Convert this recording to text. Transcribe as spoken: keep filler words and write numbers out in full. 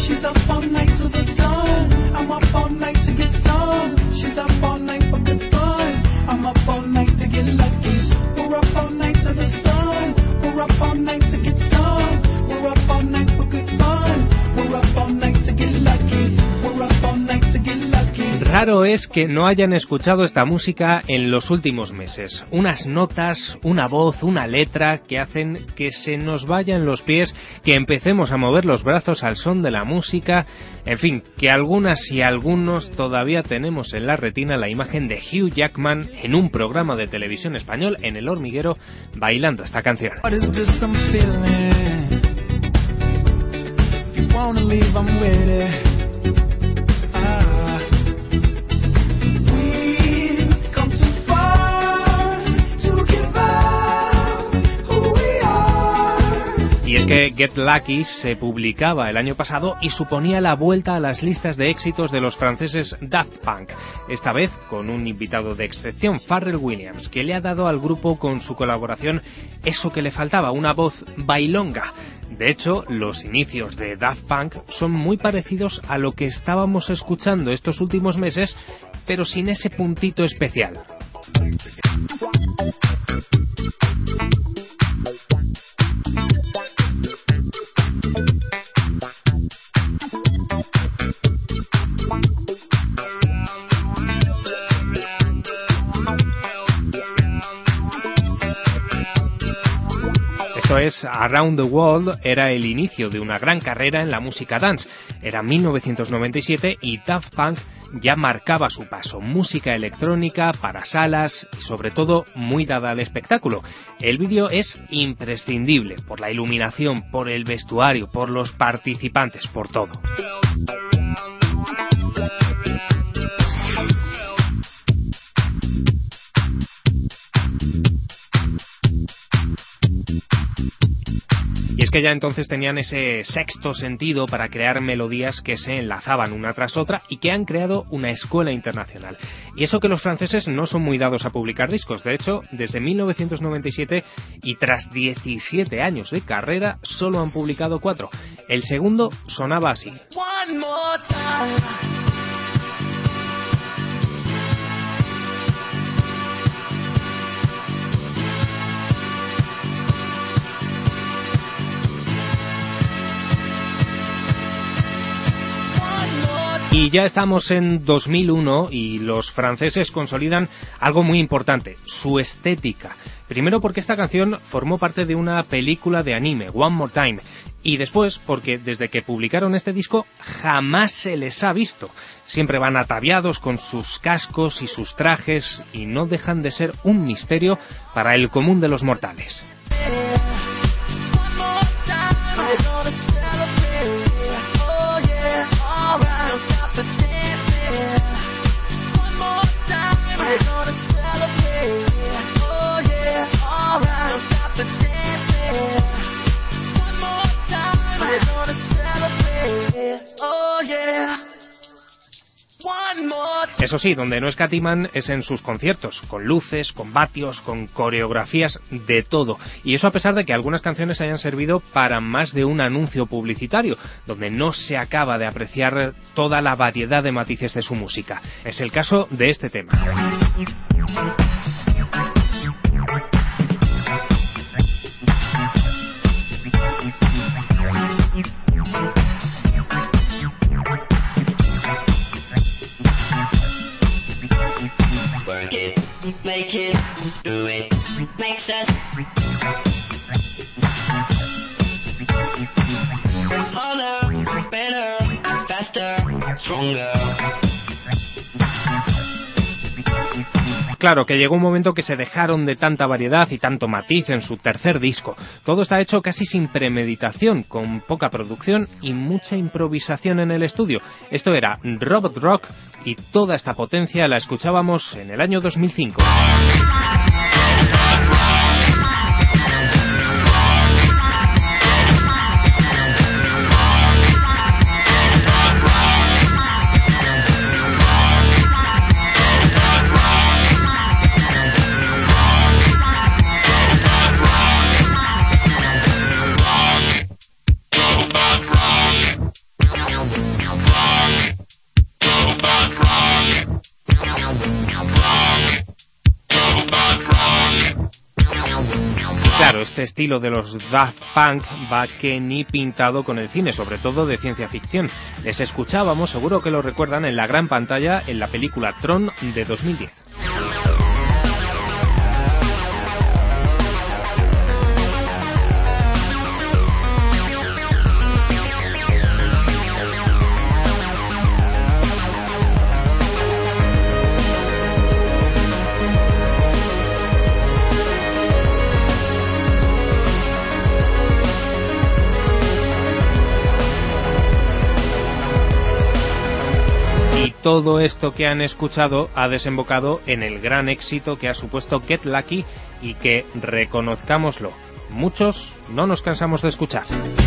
Raro es que no hayan escuchado esta música en los últimos meses. Unas notas, una voz, una letra que hacen que se nos vayan los pies, que empecemos a mover los brazos al son de la música. En fin, que algunas y algunos todavía tenemos en la retina la imagen de Hugh Jackman en un programa de televisión español, en El Hormiguero, bailando esta canción. Y es que Get Lucky se publicaba el año pasado y suponía la vuelta a las listas de éxitos de los franceses Daft Punk, esta vez con un invitado de excepción, Pharrell Williams, que le ha dado al grupo con su colaboración eso que le faltaba, una voz bailonga. De hecho, los inicios de Daft Punk son muy parecidos a lo que estábamos escuchando estos últimos meses, pero sin ese puntito especial. Esto es Around the World, era el inicio de una gran carrera en la música dance. Era mil novecientos noventa y siete y Daft Punk ya marcaba su paso. Música electrónica para salas y sobre todo muy dada al espectáculo. El vídeo es imprescindible por la iluminación, por el vestuario, por los participantes, por todo. Y es que ya entonces tenían ese sexto sentido para crear melodías que se enlazaban una tras otra y que han creado una escuela internacional. Y eso que los franceses no son muy dados a publicar discos. De hecho, desde mil novecientos noventa y siete y tras diecisiete años de carrera, solo han publicado cuatro. El segundo sonaba así. One more time. Y ya estamos en dos mil uno y los franceses consolidan algo muy importante, su estética. Primero porque esta canción formó parte de una película de anime, One More Time. Y después porque desde que publicaron este disco jamás se les ha visto. Siempre van ataviados con sus cascos y sus trajes y no dejan de ser un misterio para el común de los mortales. Eso sí, donde no escatiman es en sus conciertos, con luces, con vatios, con coreografías, de todo. Y eso a pesar de que algunas canciones hayan servido para más de un anuncio publicitario, donde no se acaba de apreciar toda la variedad de matices de su música. Es el caso de este tema. Make it, do it, makes us harder, better, faster, stronger. Claro, que llegó un momento que se dejaron de tanta variedad y tanto matiz en su tercer disco. Todo está hecho casi sin premeditación, con poca producción y mucha improvisación en el estudio. Esto era Robot Rock y toda esta potencia la escuchábamos en el año dos mil cinco. este estilo de los Daft Punk va que ni pintado con el cine, sobre todo de ciencia ficción. Les escuchábamos, seguro que lo recuerdan, en la gran pantalla en la película Tron de dos mil diez. Todo esto que han escuchado ha desembocado en el gran éxito que ha supuesto Get Lucky y que, reconozcámoslo, muchos no nos cansamos de escuchar.